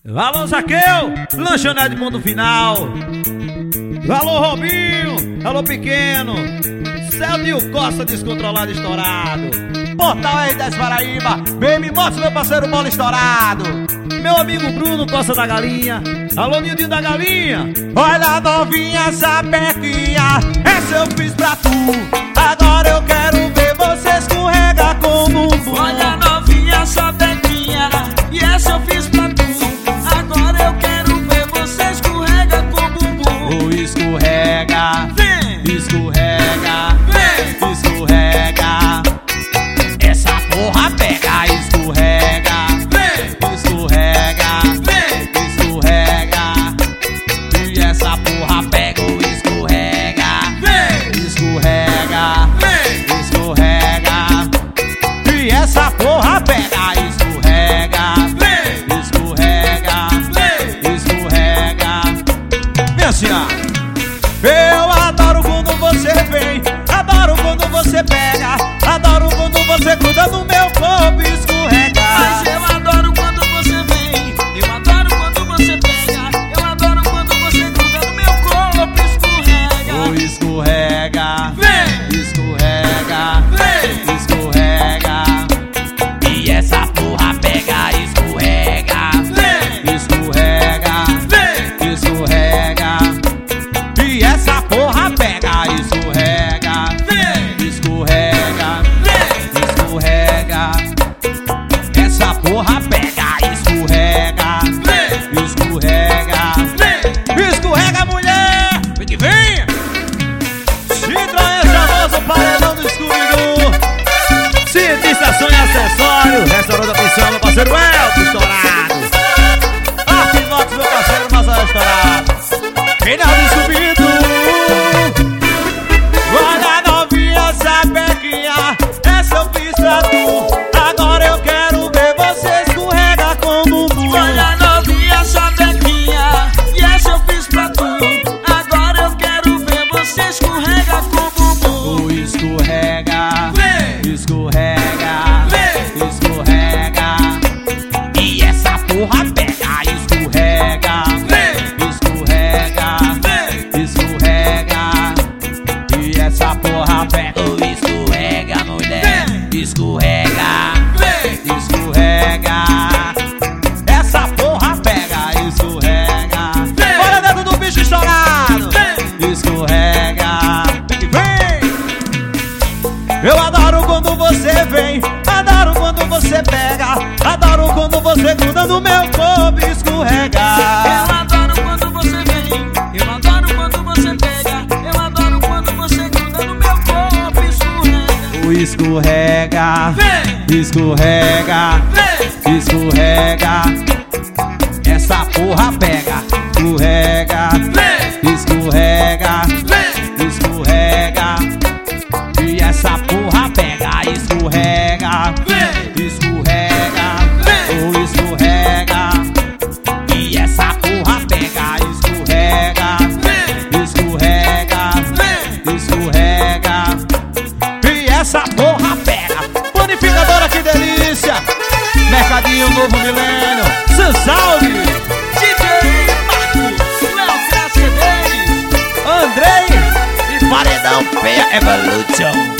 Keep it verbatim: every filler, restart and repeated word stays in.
Alô, Zaqueu, lanchonete Ponto Final. Alô, Robinho, alô, Pequeno, Celso Costa descontrolado estourado. Portal R dez Paraíba, vem me mostra meu parceiro Bola Estourado. Meu amigo Bruno Costa da Galinha, alô, Nildinho da Galinha. Olha, novinha, essa perquinha, essa eu fiz pra tu. Agora eu quero ver você escorregar com o bumbum. Olha, novinha, essa perquinha, e essa eu fiz pra tu. Agora eu quero ver você escorrega com o bumbum. Oh, escorrega, vem, escorrega, vem, escorrega. Essa porra pega, escorrega, vem, escorrega, vem, escorrega. E essa porra pega, oh, escorrega, vem, escorrega, vem, escorrega. E essa porra pega, escorrega, vem, escorrega, vem. escorrega. Vem assim, ó. Eu adoro quando você vem, adoro quando você pega, adoro quando você gruda no meu corpo e escorrega. Mas eu adoro quando você vem, eu adoro quando você pega, eu adoro quando você gruda no meu corpo e escorrega. Oh, escorrega, Vem, escorrega, vem, escorrega. E essa porra pega, escorrega, vem, escorrega, vem, escorrega. E essa porra pega, escorrega, vem, escorrega, vem. escorrega. Essa porra pega, escorrega, Vem, escorrega, vem, escorrega, mulher. Vem que vem. Citroën famoso paredão do Scooby-Doo. Cientista Sonho Acessório, restaurante da pensão, meu parceiro Elton estourado. Artinox, meu parceiro, mas é estourado. Final do Scooby-Doo. Olha, novinha, essa pequinha, essa eu fiz pra tu. Agora eu quero ver você escorrega com o bumbum. olha, novinha, essa bequinha, e essa eu fiz pra tu. Agora eu quero ver você escorrega com o bumbum. Oh, escorrega, Vem, escorrega, vem, escorrega. E essa porra pega, escorrega, vem, escorrega, vem, escorrega. E essa porra pega, oh, escorrega, mulher, escorrega, vem, escorrega. Essa porra pega, escorrega. Vem. Bora dentro do bicho estourado. vem. Escorrega, e vem. Eu adoro quando você vem, adoro quando você pega, adoro quando você gruda no meu corpo e escorrega. Eu adoro quando você vem, eu adoro quando você pega, eu adoro quando você gruda no meu corpo e escorrega. O escorrega, Vem, escorrega, vem, escorrega. Essa porra pega, escorrega, vem, escorrega, vem, escorrega. E essa porra pega, escorrega, vem, escorrega, vem. oh, escorrega. E essa porra pega, escorrega, vem, escorrega, vem. escorrega. E essa porra pega. Panificadora, que delícia. Mercadinho Novo Milênio, se salve. D J Marcos, Léo Cacedei. Andrei e Paredão Feia Evolution.